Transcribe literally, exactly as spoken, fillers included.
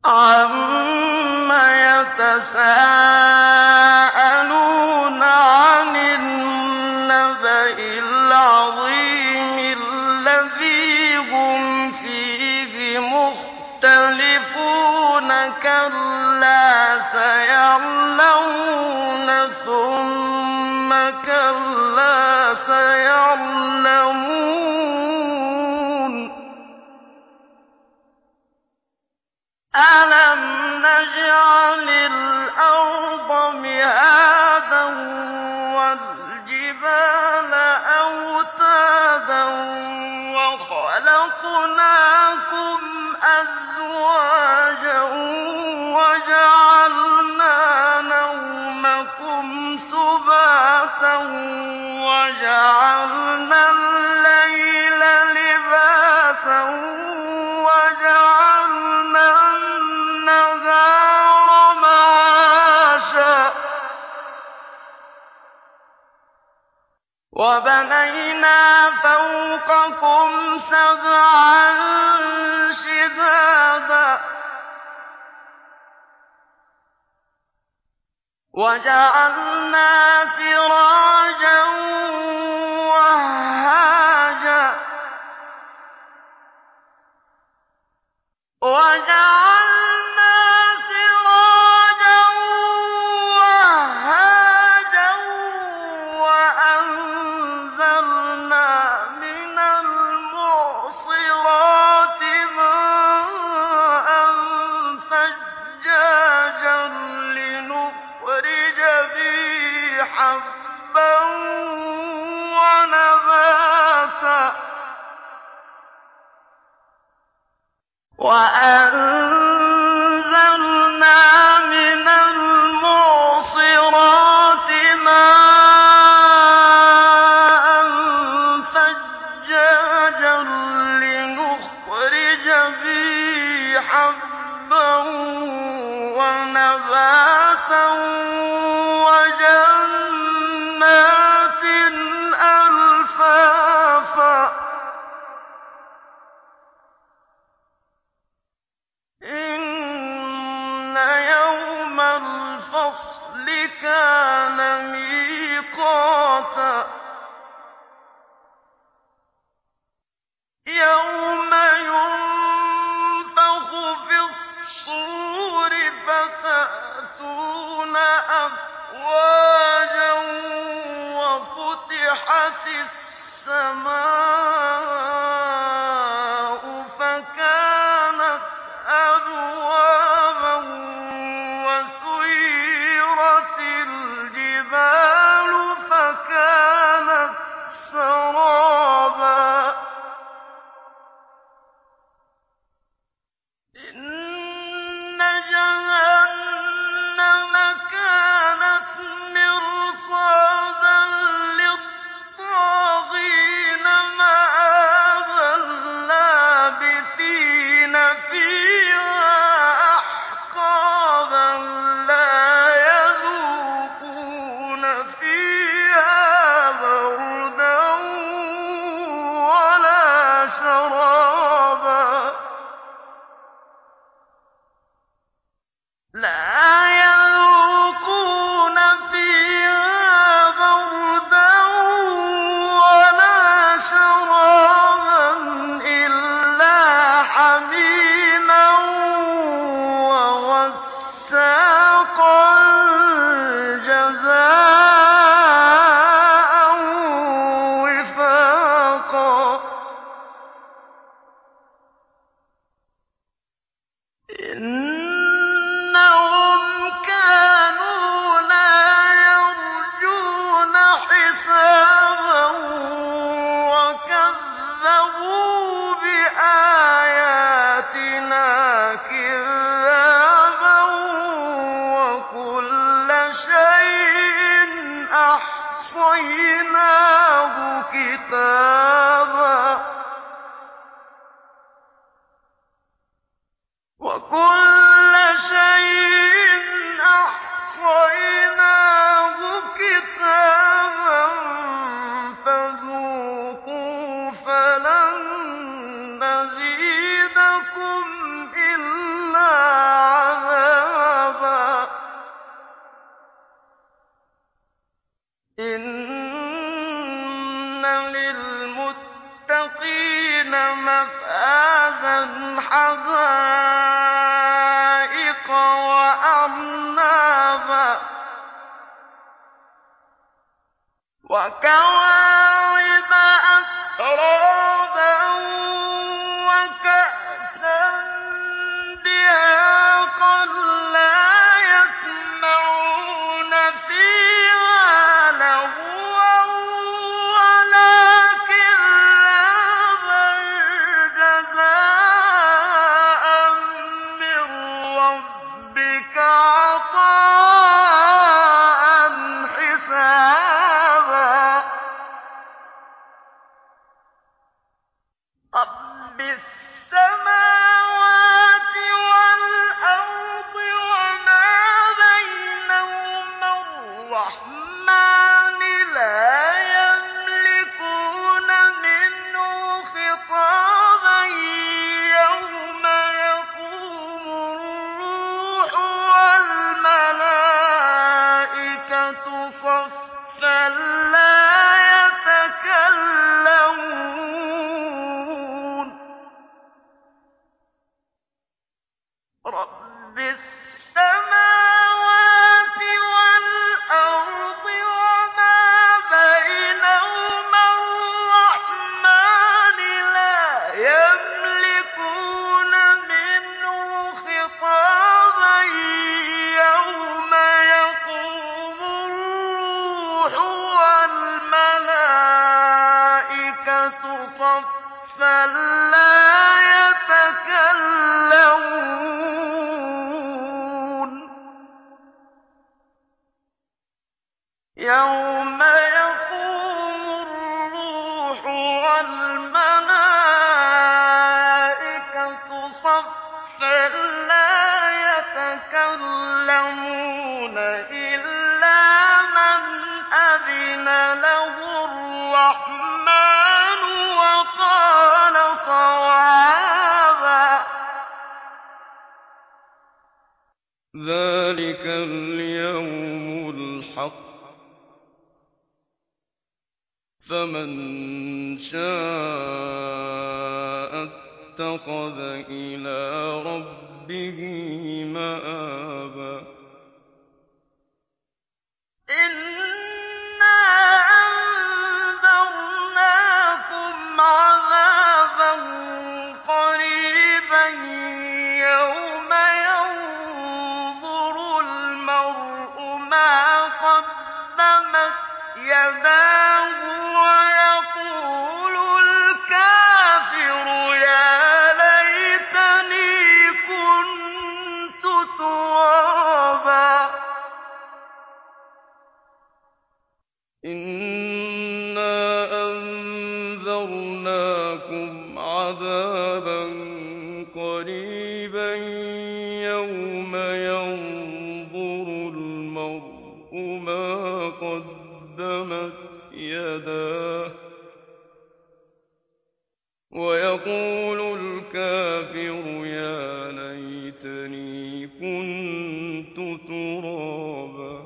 عَمَّ يَتَسَاءَلُونَ عَنِ النَّبَإِ الْعَظِيمِ الَّذِي هُمْ فِيهِ مُخْتَلِفُونَ كَلَّا سَيَعْلَمُونَ ثُمَّ كَلَّا سَيَعْلَمُونَ أَلَمْ نَجْعَلِ الْأَرْضَ مِهَادًا وَالْجِبَالَ أَوْتَادًا وَخَلَقْنَاكُمْ أَزْوَاجًا وَجَعَلْنَا نَوْمَكُمْ سُبَاتًا وَجَعَلْنَا اللَّيْلَ لِبَاسًا وَجَعَلْنَا النَّهَارَ مَعَاشًا وَبَنَيْنَا فَوْقَكُمْ سَبْعًا شِدَادًا وَجَعَلْنَا سِرَاجًا وَهَّاجًا وَجَعَلْنَا سِرَاجًا وَهَّاجًا وَأَنزَلْنَا مِنَ الْمُعْصِرَاتِ مَاءً ثَجَّاجًا لِّنُخْرِجَ بِهِ حَبًّا وَنَبَاتًا وَأَنزَلْنَا مِنَ الْمُعْصِرَاتِ مَاءً ثَجَّاجًا لِّنُخْرِجَ بِهِ حَبًّا وَنَبَاتًا وَجَنَّاتٍ أَلْفَافًا إِنَّ يَوْمَ الْفَصْلِ كَانَ مِيقَاتًا يَوْمَ يُنفَخُ فِي الصُّورِ فَتَأْتُونَ أَفْوَاجًا وَفُتِحَتِ السَّمَاءُ فَكَانَتْ أَبْوَابًا وَسُيِّرَتِ الْجِبَالُ فَكَانَتْ سَرَابًا إِنَّ جَهَنَّمَ كَانَتْ مِرْصَادًا لِّلطَّاغِينَ مَآبًا لَّابِثِينَ فِيهَا أَحْقَابًا لَّا يَذُوقُونَ فِيهَا بَرْدًا وَلَا شَرَابًا لَّا يَذُوقُونَ فِيهَا بَرْدًا وَلَا شَرَابًا إِلَّا حَمِيمًا وَغَسَّاقًا جَزَاءً وِفَاقًا إِنَّهُمْ كَانُوا لَا يَرْجُونَ حِسَابًا وَكَذَّبُوا بِآيَاتِنَا كِذَّابًا وَكُلَّ شَيْءٍ أَحْصَيْنَاهُ كِتَابًا وَكُلَّ حدائق وأعنابا وكواعب أترابا وكأسا دهاقا لا يسمعون فيها لغوا ولا كذابا جزاء من ربك عطاء حسابا رب السماوات والأرض وما بينهما الرحمن لا يملكون منه خطابا يوم يقوم الروح والملائكة صفا لا يتكلمون رب السماوات والأرض وما بينهما الرحمن لا يملكون منه خطابا يوم يقوم الروح والملائكة صفا لا يتكلمون يوم يقوم الروح والملائكة صفا لا يتكلمون إلا من أذن له الرحمن وقال صوابا ذلك اليوم الحق فمن شاء اتخذ إلى ربه مآبا إنا أنذرناكم عذابا قريبا يوم ينظر المرء ما قدمت يداه ويقول الكافر يا ليتني كنت ترابا إنا أنذرناكم عذابا قريبا يوم ينظر المرء ما قدمت يداه ويقول الكافر يا ليتني كنت ترابا